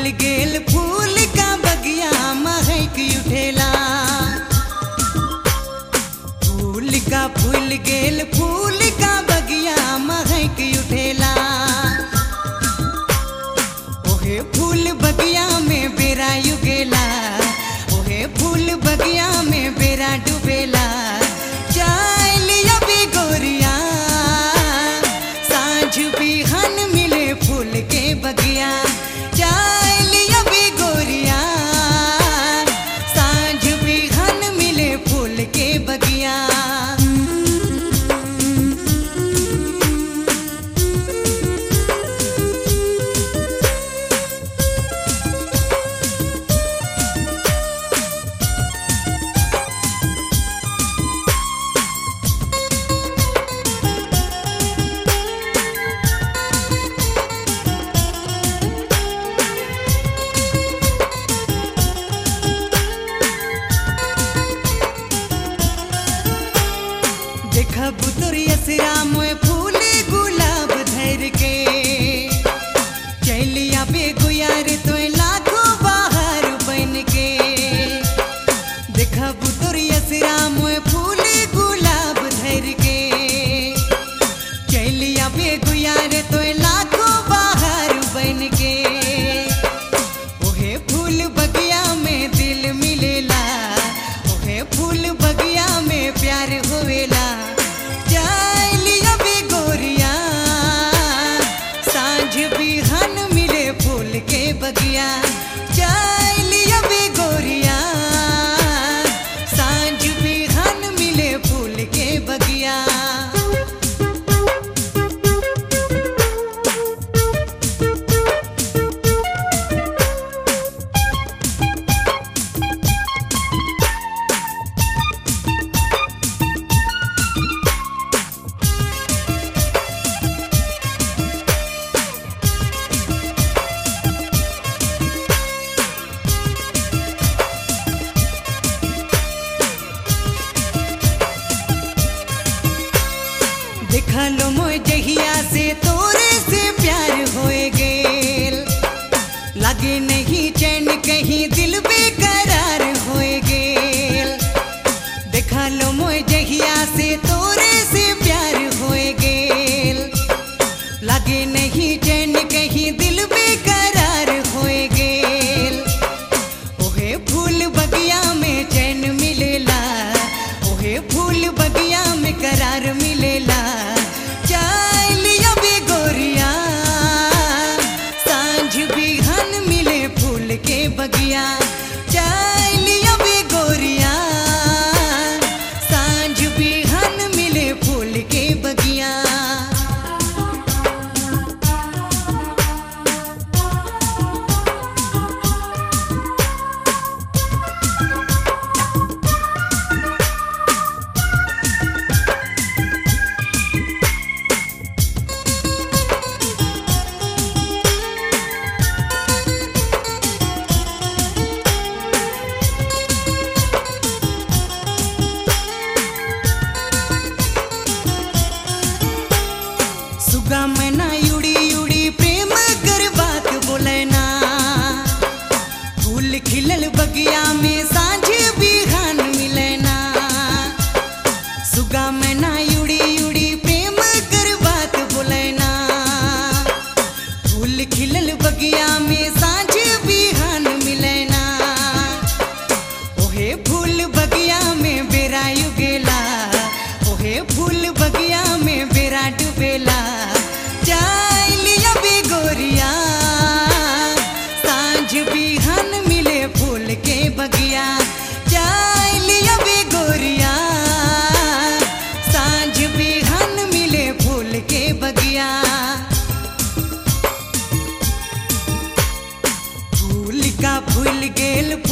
फूल गेल फूल का बगिया महक उठेला। फूल गेल फूल का बगिया महक उठेला। ओहे फूल बगिया में बेरा युगेला। ओहे फूल बगिया में बेरा डूबेला। चलिया बे गोरिया सांझ बिहन मिले फूल के बगिया। चलिया बे गोरिया सांझ बिहन मिले फूल के बगिया। देखब तोर यसरा मोए फूल गुलाब धर के। चलिया बे गुयार तोय लाखों बाहर बन के। देखब तोर यसरा मोए फूल गुलाब धर के। चलिया बे गुयार तोय लाखों बाहर बन के। ओहे फूल बगिया में दिल मिलेला। ओहे फूल बगिया में प्यार होवेला। चलिया बे गोरिया सांझ बिहन मिले फूल के बगिया। चलिया बे गोरिया सांझ बिहन मिले फूल के बगिया। देखा लो मोय जहिया से तोरे से प्यार होए गेल। लगे नहीं चैन कहीं दिल बेकरार होए गेल। देखा लो मोय जहिया से तोरे से प्यार होए गेल। लगे नहीं चैन कहीं दिल बेकरार होए गेल। ओहे फूल बगिया में चैन मिलेला। ओहे फूल बगिया में करार मिलेला। चलिया बे गोरिया सांझ बिहन मिले फूल के बगिया। चलिया बे गोरिया सांझ बिहन मिले फूल के बगिया। सुगा मैना युड़ी युड़ी प्रेम कर बात बोलेना। फूल खिलल बगिया में सांझ बिहान मिलेना। सुगा मैना युड़ी युड़ी प्रेम कर बात बोलेना। फूल खिलल बगिया में सांझ बिहान मिलेना। ओहे फूल बगिया में बेरा युगेला। ओहे फूल बगिया में बेरा डूबेला। चलिया बे गोरिया सांझ बिहन मिले फूल के बगिया। चलिया बे गोरिया सांझ बिहन मिले फूल के बगिया। फूल का फूल गेल